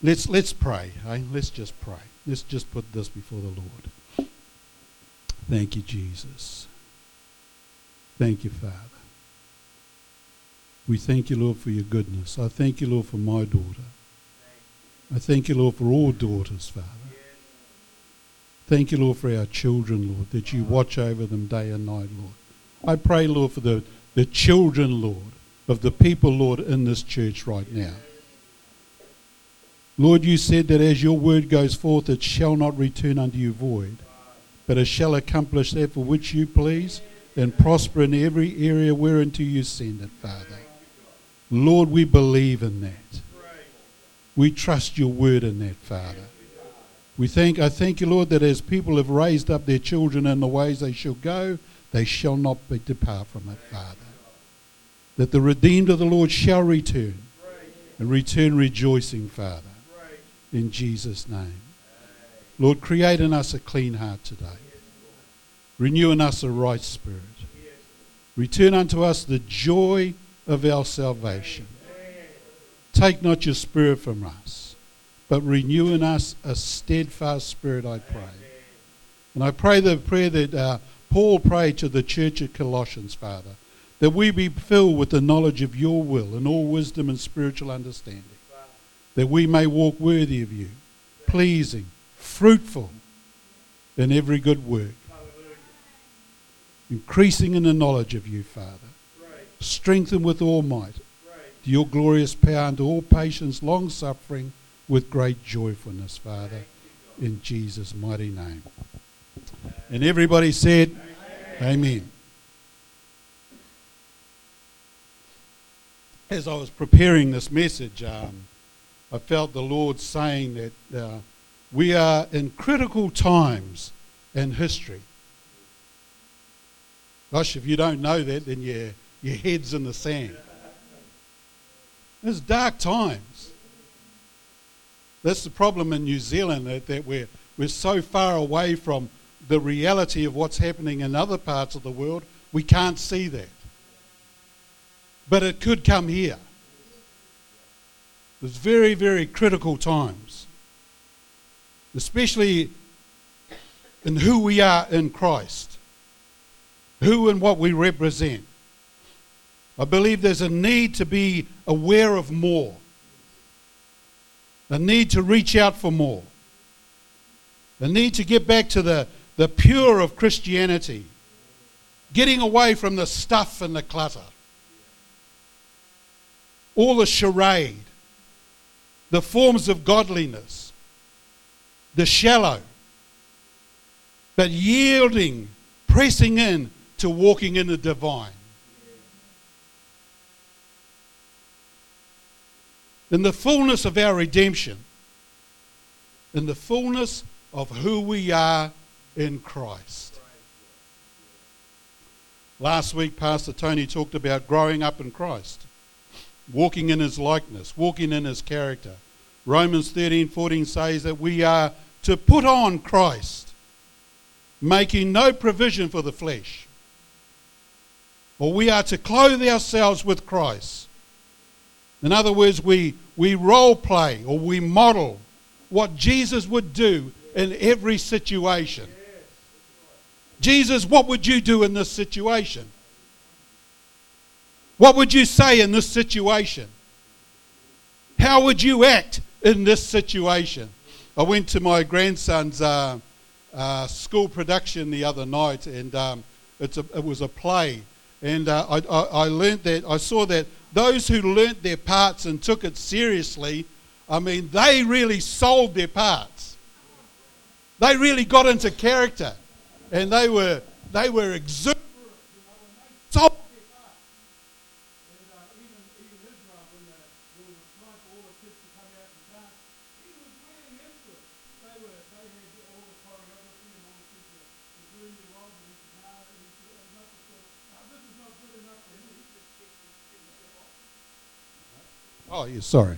Let's pray. Let's just pray. Let's just put this before the Lord. Thank you, Jesus. Thank you, Father. We thank you, Lord, for your goodness. I thank you, Lord, for my daughter. I thank you, Lord, for all daughters, Father. Thank you, Lord, for our children, Lord, that you watch over them day and night, Lord. I pray, Lord, for the children, Lord, of the people, Lord, in this church right now. Lord, you said that as your word goes forth, it shall not return unto you void, but it shall accomplish that for which you please and prosper in every area whereunto you send it, Father. Lord, we believe in that. We trust your word in that, Father. I thank you, Lord, that as people have raised up their children in the ways they shall go, they shall not depart from it, Father. That the redeemed of the Lord shall return, and return rejoicing, Father. In Jesus' name. Lord, create in us a clean heart today. Renew in us a right spirit. Return unto us the joy of our salvation. Take not your spirit from us, but renew in us a steadfast spirit, I pray. And I pray the prayer that Paul prayed to the church at Colossians, Father, that we be filled with the knowledge of your will and all wisdom and spiritual understanding, that we may walk worthy of you, pleasing, fruitful in every good work, increasing in the knowledge of you, Father, strengthened with all might, to your glorious power and to all patience, long-suffering, with great joyfulness, Father, in Jesus' mighty name. And everybody said, Amen. As I was preparing this message, I felt the Lord saying that we are in critical times in history. Gosh, if you don't know that, then your head's in the sand. It's dark times. That's the problem in New Zealand, that we're so far away from the reality of what's happening in other parts of the world, we can't see that. But it could come here. It's very, very critical times, especially in who we are in Christ, who and what we represent. I believe there's a need to be aware of more, a need to reach out for more, a need to get back to the pure of Christianity, getting away from the stuff and the clutter, all the charade, the forms of godliness, the shallow, but yielding, pressing in to walking in the divine. In the fullness of our redemption, in the fullness of who we are in Christ. Last week, Pastor Tony talked about growing up in Christ, walking in his likeness, walking in his character. Romans 13:14 says that we are to put on Christ, making no provision for the flesh. Or we are to clothe ourselves with Christ. In other words, we role play or we model what Jesus would do in every situation. Jesus, what would you do in this situation? What would you say in this situation? How would you act in this situation? I went to my grandson's school production the other night, and it was a play. And I learnt that, I saw that those who learnt their parts and took it seriously, I mean, they really sold their parts. They really got into character, and they were exuberant. Sold their parts. And even Israel, when there was a time for all the kids to come out and dance, he was really into it. They had all the choreography and all the kids were doing their roles, and he said, no, this is not good enough for me. Oh, yeah, sorry.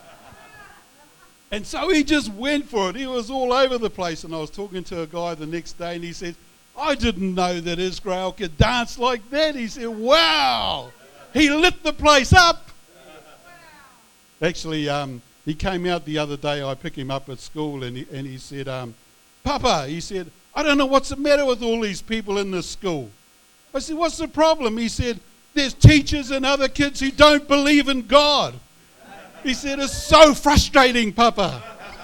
And so he just went for it. He was all over the place. And I was talking to a guy the next day, and he said, I didn't know that Israel could dance like that. He said, wow. He lit the place up. Actually, He came out the other day. I picked him up at school, and he said, Papa, he said, I don't know what's the matter with all these people in this school. I said, what's the problem? He said, there's teachers and other kids who don't believe in God. He said, it's so frustrating, Papa.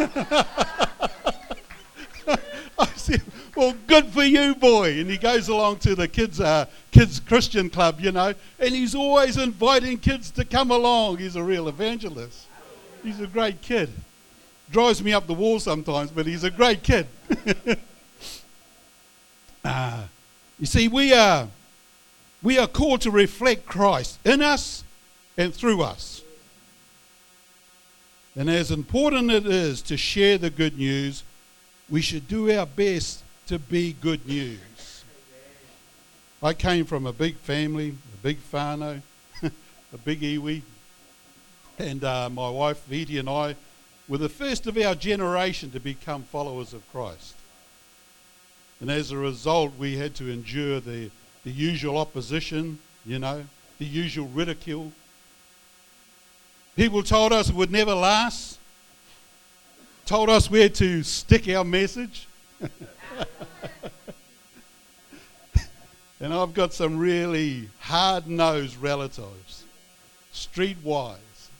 I said, well, good for you, boy. And he goes along to the kids Christian club, and he's always inviting kids to come along. He's a real evangelist. He's a great kid. Drives me up the wall sometimes, but he's a great kid. You see, we are called to reflect Christ in us and through us. And as important it is to share the good news, we should do our best to be good news. I came from a big family, a big whānau, a big iwi, and my wife Viti and I were the first of our generation to become followers of Christ. And as a result, we had to endure the usual opposition, the usual ridicule. People told us it would never last, told us where to stick our message. And I've got some really hard-nosed relatives, streetwise.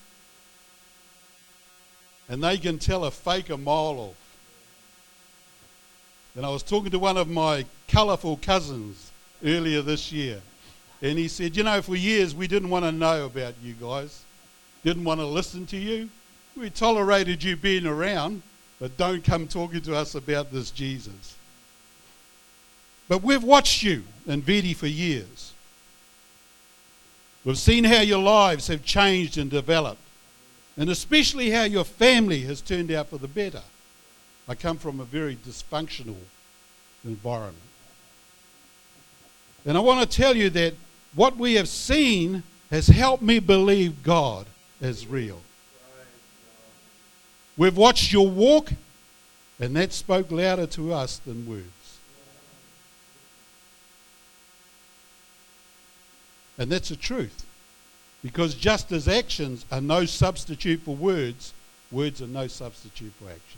And they can tell a fake a mile off. And I was talking to one of my colourful cousins earlier this year, and he said, for years we didn't want to know about you guys, didn't want to listen to you. We tolerated you being around, but don't come talking to us about this Jesus. But we've watched you and Viti for years. We've seen how your lives have changed and developed, and especially how your family has turned out for the better. I come from a very dysfunctional environment. And I want to tell you that what we have seen has helped me believe God is real. We've watched your walk, and that spoke louder to us than words. And that's the truth. Because just as actions are no substitute for words, words are no substitute for actions.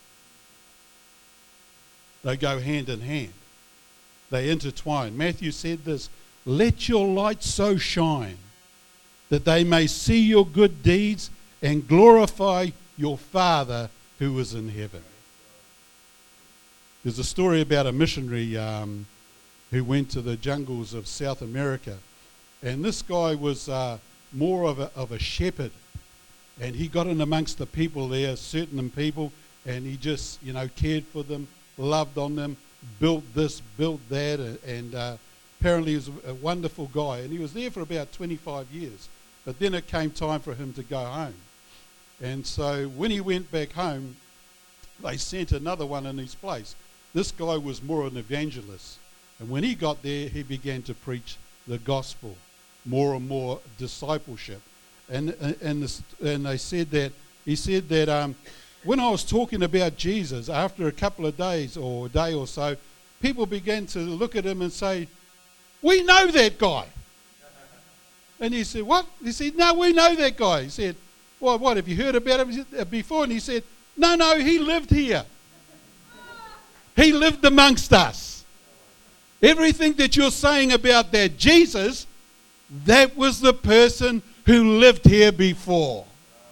They go hand in hand. They intertwine. Matthew said this, let your light so shine that they may see your good deeds and glorify your Father who is in heaven. There's a story about a missionary who went to the jungles of South America, and this guy was more of a shepherd, and he got in amongst the people there, certain people, and he just cared for them, loved on them, built this, built that, and apparently he was a wonderful guy. And he was there for about 25 years. But then it came time for him to go home. And so when he went back home, they sent another one in his place. This guy was more an evangelist. And when he got there, he began to preach the gospel, more and more discipleship. And they said that, he said that when I was talking about Jesus, after a couple of days or a day or so, people began to look at him and say, we know that guy. And he said, what? He said, no, we know that guy. He said, well, what, have you heard about him before? And he said, no, he lived here. He lived amongst us. Everything that you're saying about that Jesus, that was the person who lived here before.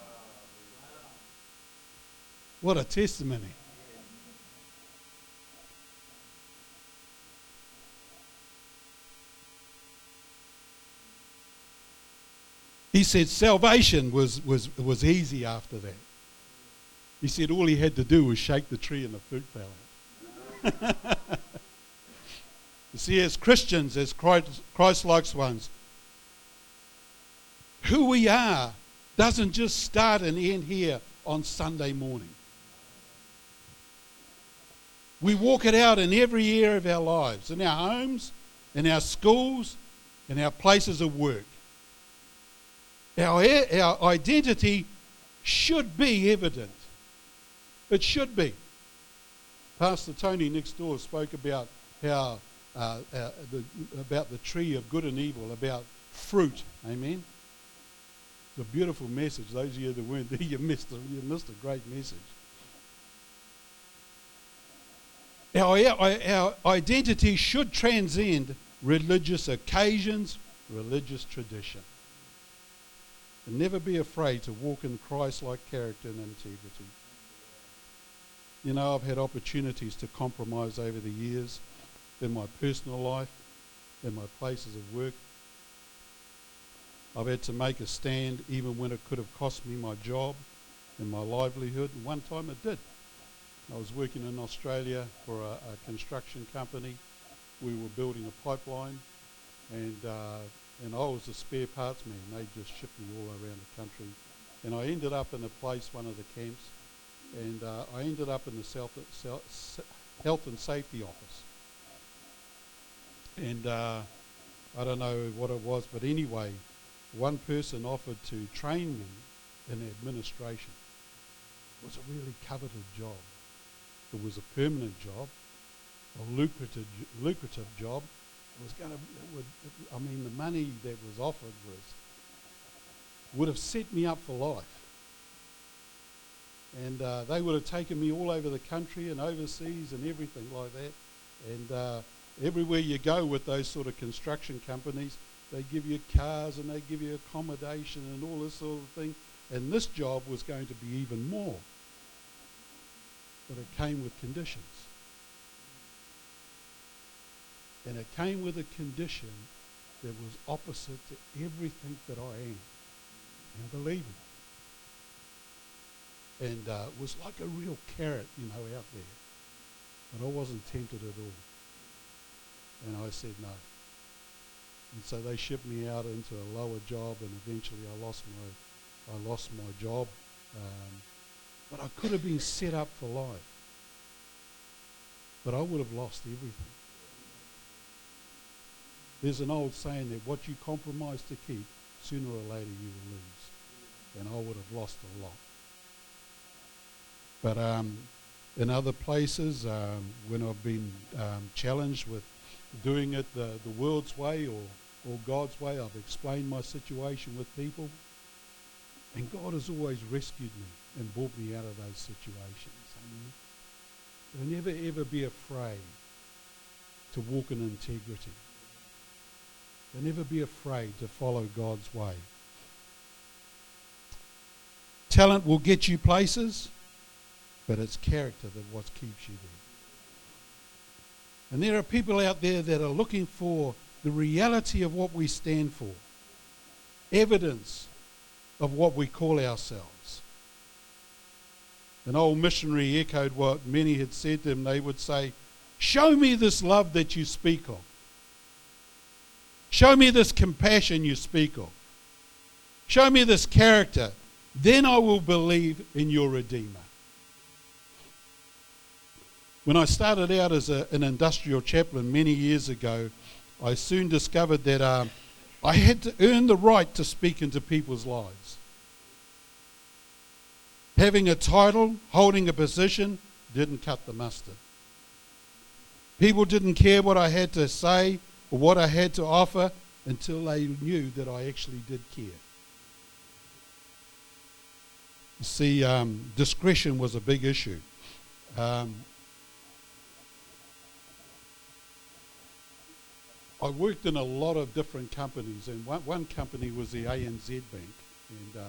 What a testimony. He said salvation was easy after that. He said all he had to do was shake the tree and the fruit fell out. You see, as Christians, as Christ-like ones, who we are doesn't just start and end here on Sunday morning. We walk it out in every area of our lives, in our homes, in our schools, in our places of work. Our identity should be evident. It should be. Pastor Tony next door spoke about how about the tree of good and evil, about fruit. Amen. a beautiful message. Those of you that weren't there, you missed a great message. Our identity should transcend religious occasions, religious tradition. And never be afraid to walk in Christ-like character and integrity. You know, I've had opportunities to compromise over the years in my personal life, in my places of work. I've had to make a stand even when it could have cost me my job and my livelihood, and one time it did. I was working in Australia for a construction company. We were building a pipeline, and I was the spare parts man. They just shipped me all around the country. And I ended up in a place, one of the camps, and I ended up in the health and safety office. And I don't know what it was, but anyway, one person offered to train me in administration. It was a really coveted job. It was a permanent job, a lucrative job. It was going to, the money that was offered would have set me up for life. And they would have taken me all over the country and overseas and everything like that. And everywhere you go with those sort of construction companies, they give you cars and they give you accommodation and all this sort of thing. And this job was going to be even more. But it came with conditions. And it came with a condition that was opposite to everything that I am and believe in. And it was like a real carrot, out there. But I wasn't tempted at all. And I said no. And so they shipped me out into a lower job, and eventually I lost my job. But I could have been set up for life. But I would have lost everything. There's an old saying that what you compromise to keep, sooner or later you will lose. And I would have lost a lot. But in other places, when I've been challenged with doing it the world's way or God's way, I've explained my situation with people. And God has always rescued me and brought me out of those situations. Amen. So never ever be afraid to walk in integrity. And never be afraid to follow God's way. Talent will get you places, but it's character that what keeps you there. And there are people out there that are looking for the reality of what we stand for, evidence of what we call ourselves. An old missionary echoed what many had said to him. They would say, "Show me this love that you speak of. Show me this compassion you speak of. Show me this character. Then I will believe in your Redeemer." When I started out as an industrial chaplain many years ago, I soon discovered that I had to earn the right to speak into people's lives. Having a title, holding a position, didn't cut the mustard. People didn't care what I had to say or what I had to offer until they knew that I actually did care. You see, discretion was a big issue. I worked in a lot of different companies, and one company was the ANZ Bank, and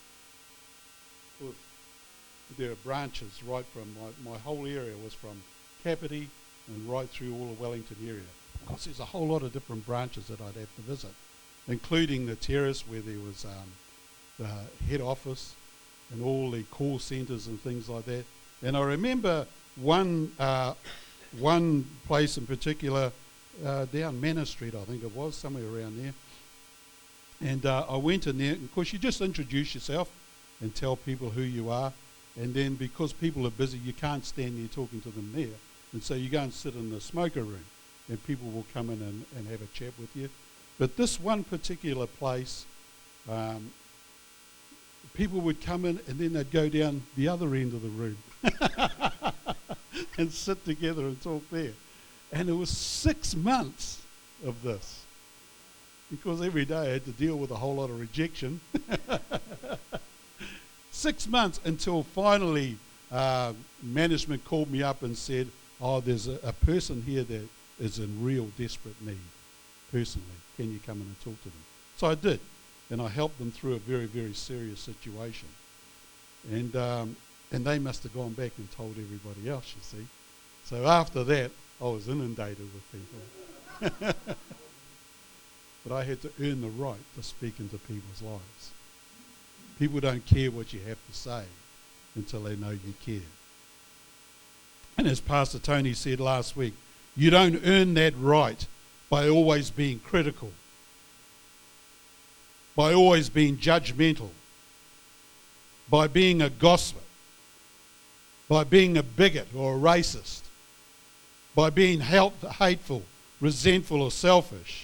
there are branches right from, my whole area was from Kapiti and right through all the Wellington area. Of course, there's a whole lot of different branches that I'd have to visit, including the terrace where there was the head office and all the call centres and things like that. And I remember one place in particular, down Manor Street, I think it was, somewhere around there. And I went in there, and of course you just introduce yourself and tell people who you are. And then because people are busy, you can't stand there talking to them there. And so you go and sit in the smoker room, and people will come in and have a chat with you. But this one particular place, people would come in and then they'd go down the other end of the room and sit together and talk there. And it was 6 months of this. because every day I had to deal with a whole lot of rejection. 6 months until finally management called me up and said, oh, there's a person here that is in real desperate need personally. Can you come in and talk to them? So I did, and I helped them through a very, very serious situation. And they must have gone back and told everybody else, you see. So after that, I was inundated with people. But I had to earn the right to speak into people's lives. People don't care what you have to say until they know you care. And as Pastor Tony said last week, you don't earn that right by always being critical, by always being judgmental, by being a gossip, by being a bigot or a racist, by being hateful, resentful or selfish.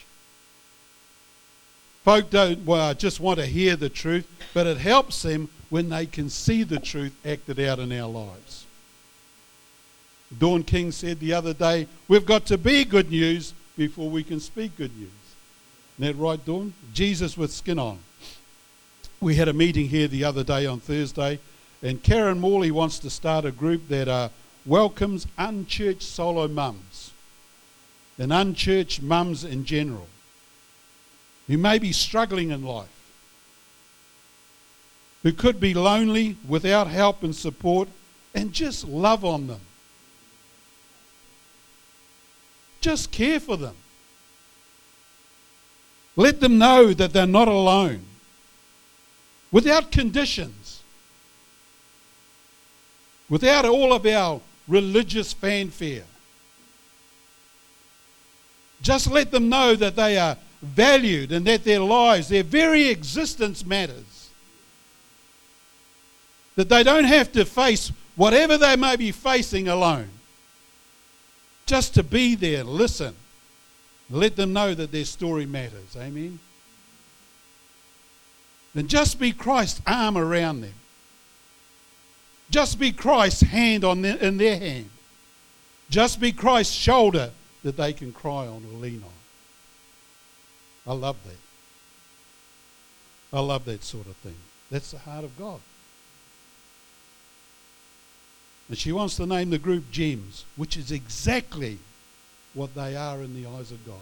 Folk don't just want to hear the truth, but it helps them when they can see the truth acted out in our lives. Dawn King said the other day, we've got to be good news before we can speak good news. Isn't that right, Dawn? Jesus with skin on. We had a meeting here the other day on Thursday, and Karen Morley wants to start a group that welcomes unchurched solo mums and unchurched mums in general who may be struggling in life, who could be lonely without help and support, and just love on them. Just care for them. Let them know that they're not alone, without conditions, without all of our religious fanfare. Just let them know that they are valued and that their lives, their very existence matters. That they don't have to face whatever they may be facing alone. Just to be there and listen. Let them know that their story matters. Amen? And just be Christ's arm around them. Just be Christ's hand in their hand. Just be Christ's shoulder that they can cry on or lean on. I love that. I love that sort of thing. That's the heart of God. And she wants to name the group Gems, which is exactly what they are in the eyes of God.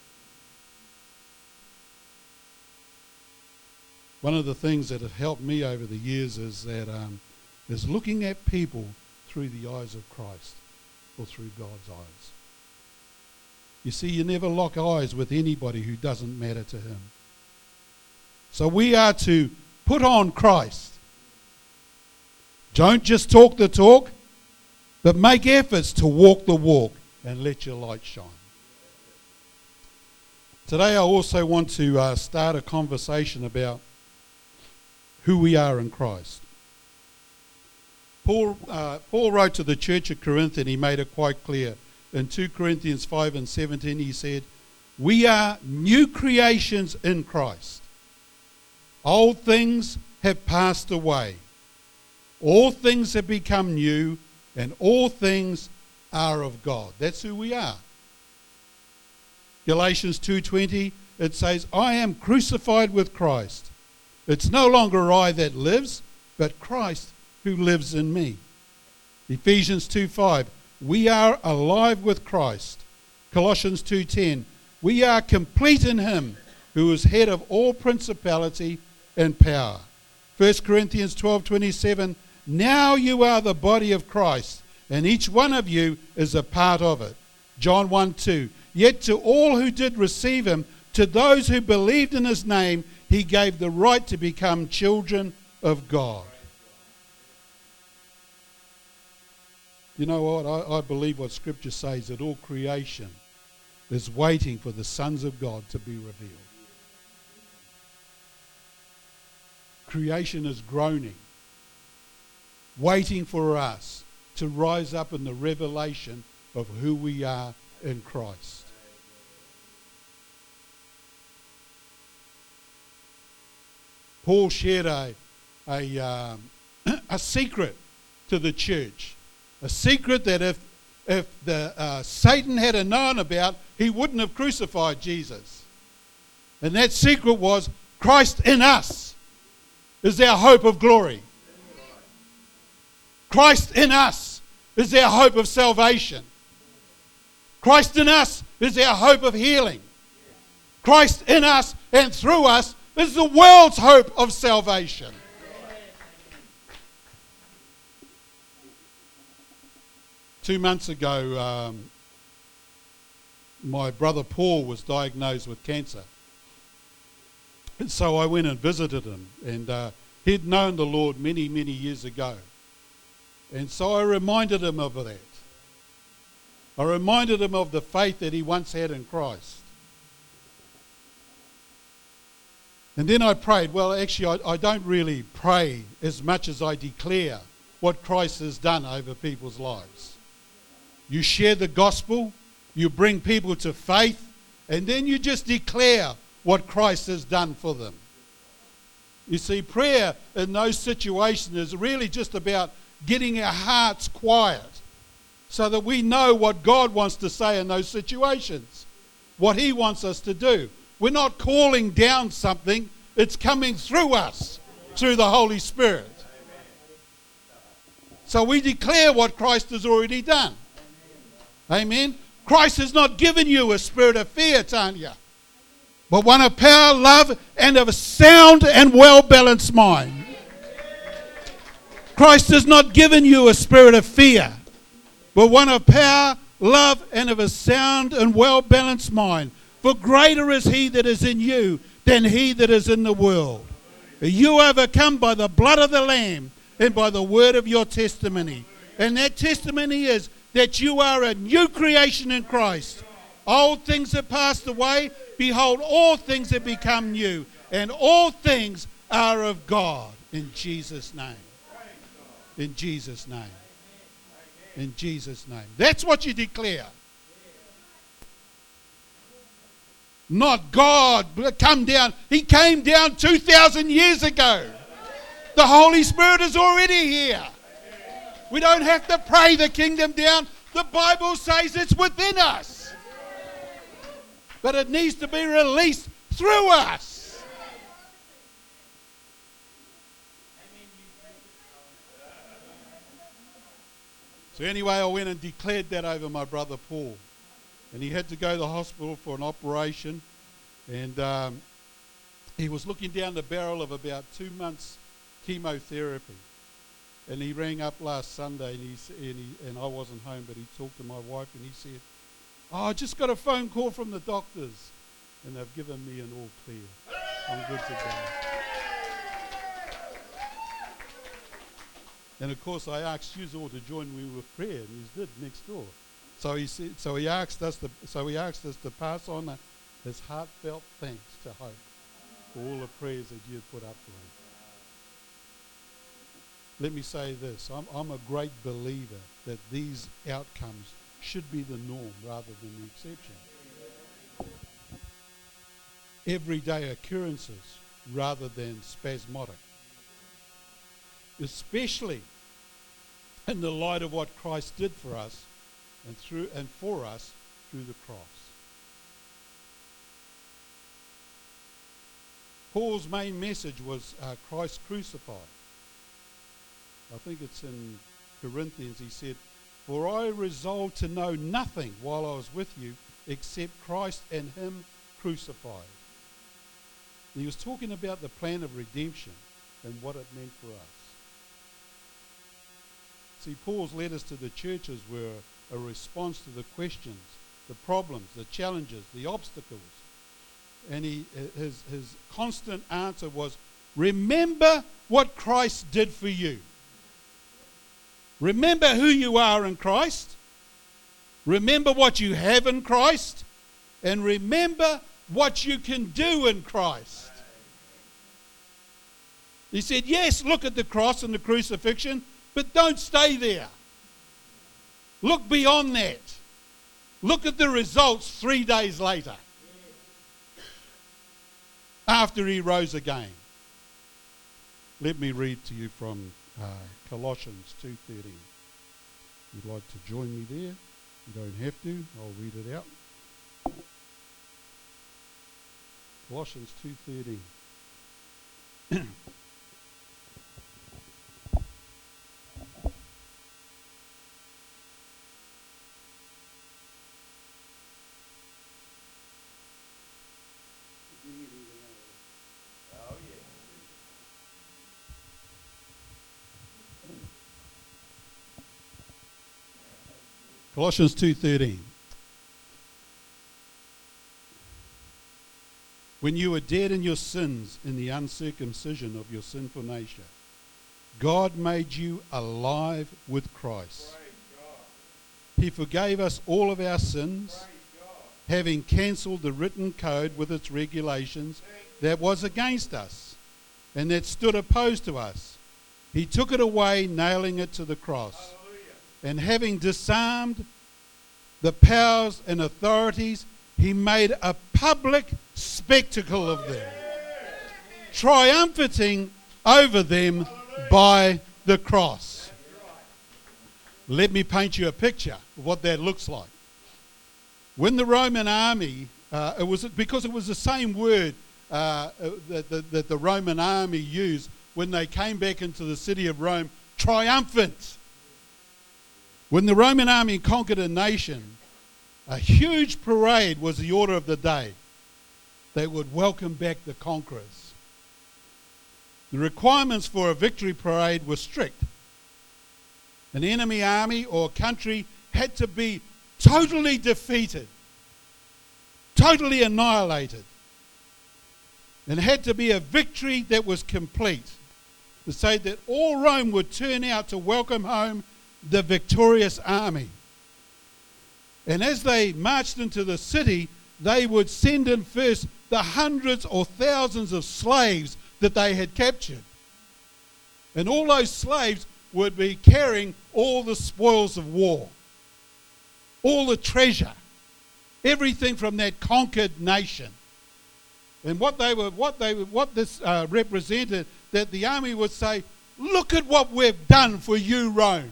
One of the things that have helped me over the years is that is looking at people through the eyes of Christ or through God's eyes. You see, you never lock eyes with anybody who doesn't matter to Him. So we are to put on Christ. Don't just talk the talk, but make efforts to walk the walk and let your light shine. Today I also want to start a conversation about who we are in Christ. Paul wrote to the church at Corinth, and he made it quite clear. In 2 Corinthians 5 and 17 he said, we are new creations in Christ. Old things have passed away. All things have become new, and all things are of God. That's who we are. Galatians 2:20, it says, I am crucified with Christ. It's no longer I that lives, but Christ who lives in me. Ephesians 2:5, we are alive with Christ. Colossians 2:10, we are complete in Him who is head of all principality and power. 1 Corinthians 12:27, now you are the body of Christ, and each one of you is a part of it. John 1:2, yet to all who did receive Him, to those who believed in His name, He gave the right to become children of God. You know what? I believe what Scripture says, that all creation is waiting for the sons of God to be revealed. Creation is groaning, waiting for us to rise up in the revelation of who we are in Christ. Paul shared a secret to the church. A secret that if Satan had known about, he wouldn't have crucified Jesus. And that secret was Christ in us is our hope of glory. Christ in us is our hope of salvation. Christ in us is our hope of healing. Christ in us and through us is the world's hope of salvation. Two months ago, my brother Paul was diagnosed with cancer. And so I went and visited him, and he'd known the Lord many, many years ago. And so I reminded him of that. I reminded him of the faith that he once had in Christ. And then I prayed. Well, actually, I don't really pray as much as I declare what Christ has done over people's lives. You share the gospel, you bring people to faith, and then you just declare what Christ has done for them. You see, prayer in those situations is really just about getting our hearts quiet so that we know what God wants to say in those situations, what He wants us to do. We're not calling down something, it's coming through us, through the Holy Spirit. So we declare what Christ has already done. Amen. Christ has not given you a spirit of fear, Tanya, but one of power, love, and of a sound and well-balanced mind. Christ has not given you a spirit of fear, but one of power, love, and of a sound and well-balanced mind. For greater is He that is in you than he that is in the world. You overcome by the blood of the Lamb and by the word of your testimony. And that testimony is that you are a new creation in Christ. Old things have passed away. Behold, all things have become new. And all things are of God. In Jesus' name. In Jesus' name. In Jesus' name. That's what you declare. Not God come down. He came down 2,000 years ago. The Holy Spirit is already here. We don't have to pray the kingdom down. The Bible says it's within us. But it needs to be released through us. So anyway, I went and declared that over my brother Paul. And he had to go to the hospital for an operation. And he was looking down the barrel of about 2 months chemotherapy. And he rang up last Sunday, and I wasn't home, but he talked to my wife, and he said, "Oh, I just got a phone call from the doctors, and they've given me an all clear. I'm good to go." And of course, I asked you all to join me with prayer, and you did next door. So he asked us to pass on his heartfelt thanks to Hope for all the prayers that you had put up for him. Let me say this, I'm a great believer that these outcomes should be the norm rather than the exception. Everyday occurrences rather than spasmodic. Especially in the light of what Christ did for us and for us through the cross. Paul's main message was Christ crucified. I think it's in Corinthians. He said, "For I resolved to know nothing while I was with you except Christ and Him crucified." And he was talking about the plan of redemption and what it meant for us. See, Paul's letters to the churches were a response to the questions, the problems, the challenges, the obstacles. And his constant answer was, remember what Christ did for you. Remember who you are in Christ. Remember what you have in Christ. And remember what you can do in Christ. He said, yes, look at the cross and the crucifixion, but don't stay there. Look beyond that. Look at the results 3 days later, after he rose again. Let me read to you from Colossians 2:13. If you'd like to join me there, you don't have to. I'll read it out. Colossians 2:13. Colossians 2:13. When you were dead in your sins, in the uncircumcision of your sinful nature, God made you alive with Christ. He forgave us all of our sins, having cancelled the written code with its regulations that was against us and that stood opposed to us. He took it away, nailing it to the cross. And having disarmed the powers and authorities, he made a public spectacle of them, triumphing over them by the cross. Let me paint you a picture of what that looks like. When the Roman army, it was the same word that the Roman army used when they came back into the city of Rome, triumphant. When the Roman army conquered a nation, a huge parade was the order of the day. They would welcome back the conquerors. The requirements for a victory parade were strict. An enemy army or country had to be totally defeated, totally annihilated. And it had to be a victory that was complete, to say that all Rome would turn out to welcome home the victorious army. And as they marched into the city, they would send in first the hundreds or thousands of slaves that they had captured. And all those slaves would be carrying all the spoils of war, all the treasure, everything from that conquered nation. And what this represented, that the army would say, look at what we've done for you, Rome.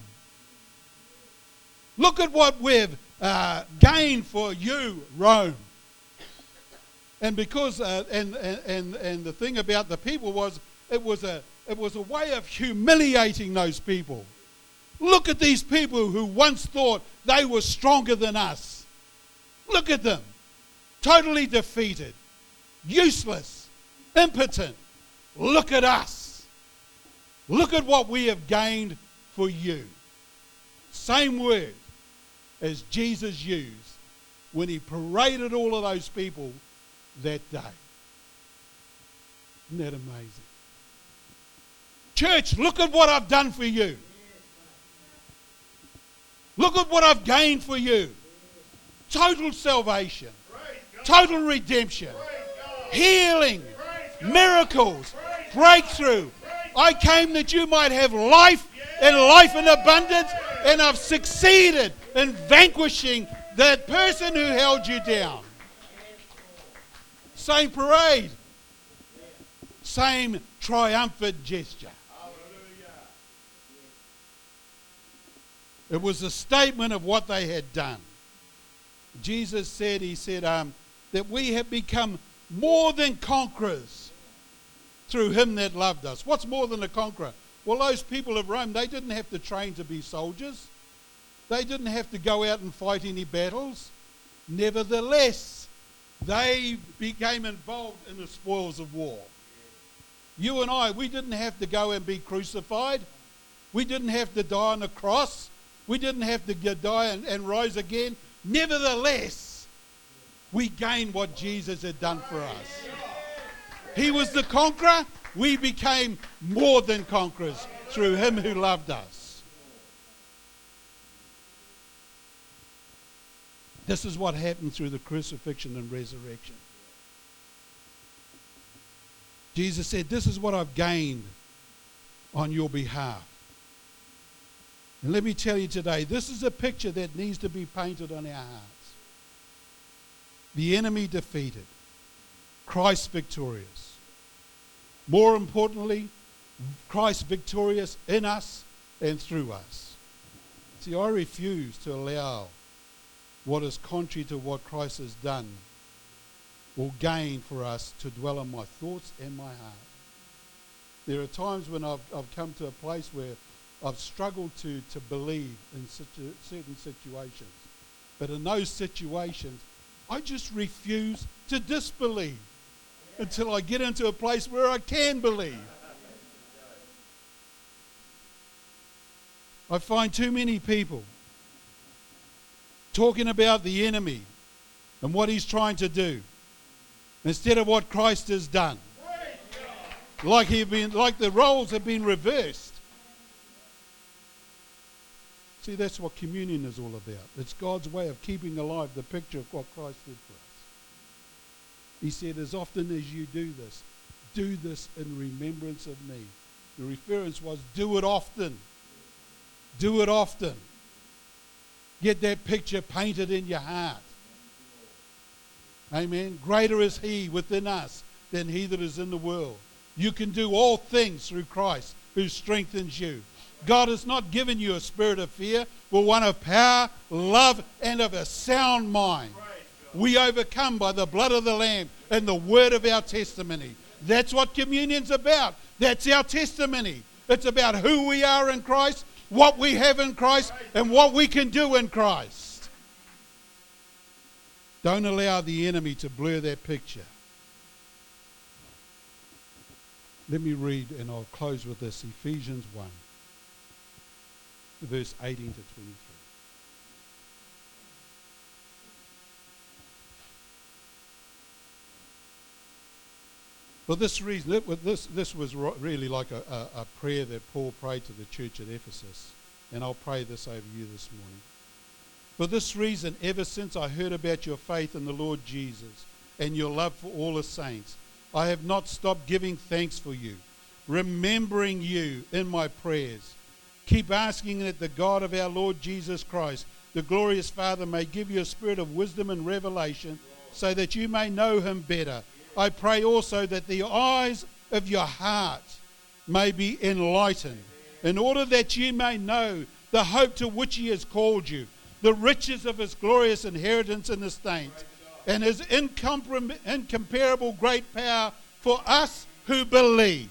Look at what we've gained for you, Rome. And because and the thing about the people was it was a way of humiliating those people. Look at these people who once thought they were stronger than us. Look at them, totally defeated, useless, impotent. Look at us. Look at what we have gained for you. Same word as Jesus used when he paraded all of those people that day. Isn't that amazing? Church, look at what I've done for you. Look at what I've gained for you. Total salvation, total redemption, healing, miracles, breakthrough. I came that you might have life and life in abundance, and I've succeeded in vanquishing that person who held you down. Same parade, same triumphant gesture. It was a statement of what they had done. Jesus said, that we have become more than conquerors through him that loved us. What's more than a conqueror? Well, those people of Rome, they didn't have to train to be soldiers. They didn't have to go out and fight any battles. Nevertheless, they became involved in the spoils of war. You and I, we didn't have to go and be crucified. We didn't have to die on the cross. We didn't have to die and rise again. Nevertheless, we gained what Jesus had done for us. He was the conqueror. We became more than conquerors through him who loved us. This is what happened through the crucifixion and resurrection. Jesus said, this is what I've gained on your behalf. And let me tell you today, this is a picture that needs to be painted on our hearts. The enemy defeated, Christ victorious. More importantly, Christ victorious in us and through us. See, I refuse to allow what is contrary to what Christ has done or gain for us to dwell on my thoughts and my heart. There are times when I've come to a place where I've struggled to believe in certain situations. But in those situations, I just refuse to disbelieve until I get into a place where I can believe. I find too many people talking about the enemy and what he's trying to do instead of what Christ has done. Like the roles have been reversed. See, that's what communion is all about. It's God's way of keeping alive the picture of what Christ did for us. He said, as often as you do this in remembrance of me. The reference was, do it often. Do it often. Get that picture painted in your heart. Amen. Greater is he within us than he that is in the world. You can do all things through Christ who strengthens you. God has not given you a spirit of fear, but one of power, love, and of a sound mind. We overcome by the blood of the Lamb and the word of our testimony. That's what communion's about. That's our testimony. It's about who we are in Christ, what we have in Christ, and what we can do in Christ. Don't allow the enemy to blur that picture. Let me read, and I'll close with this, Ephesians 1, verse 18 to 23. For this reason, this was really like a prayer that Paul prayed to the church at Ephesus, and I'll pray this over you this morning. For this reason, ever since I heard about your faith in the Lord Jesus and your love for all the saints, I have not stopped giving thanks for you, remembering you in my prayers. Keep asking that the God of our Lord Jesus Christ, the glorious Father, may give you a spirit of wisdom and revelation so that you may know him better. I pray also that the eyes of your heart may be enlightened, in order that you may know the hope to which he has called you, the riches of his glorious inheritance in the saints, and his incomparable great power for us who believe.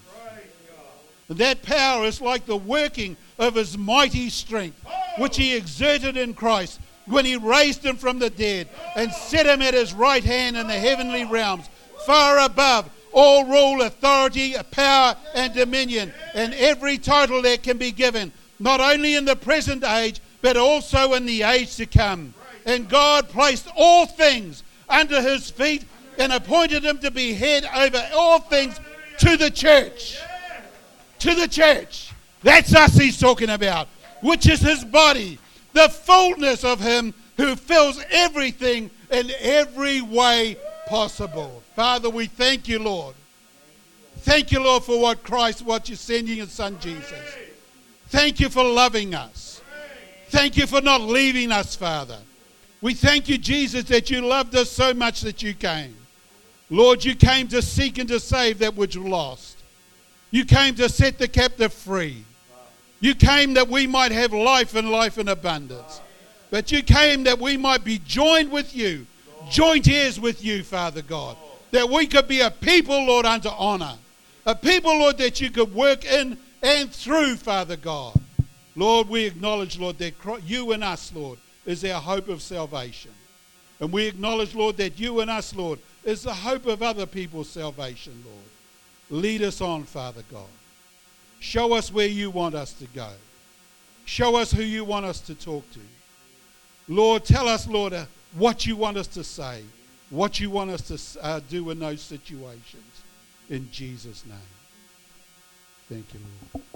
That power is like the working of his mighty strength, which he exerted in Christ when he raised him from the dead and set him at his right hand in the heavenly realms, far above all rule, authority, power, and dominion, and every title that can be given, not only in the present age, but also in the age to come. And God placed all things under his feet and appointed him to be head over all things to the church. To the church. That's us he's talking about, which is his body, the fullness of him who fills everything in every way possible. Father, we thank you, Lord. Thank you, Lord, for what you're sending your son Jesus. Thank you for loving us. Thank you for not leaving us, Father. We thank you, Jesus, that you loved us so much that you came. Lord, you came to seek and to save that which was lost. You came to set the captive free. You came that we might have life and life in abundance. But you came that we might be joined with you, joint heirs with you, Father God. That we could be a people, Lord, unto honor. A people, Lord, that you could work in and through, Father God. Lord, we acknowledge, Lord, that you and us, Lord, is our hope of salvation. And we acknowledge, Lord, that you and us, Lord, is the hope of other people's salvation, Lord. Lead us on, Father God. Show us where you want us to go. Show us who you want us to talk to. Lord, tell us, Lord, what you want us to say, what you want us to do in those situations. In Jesus' name. Thank you, Lord.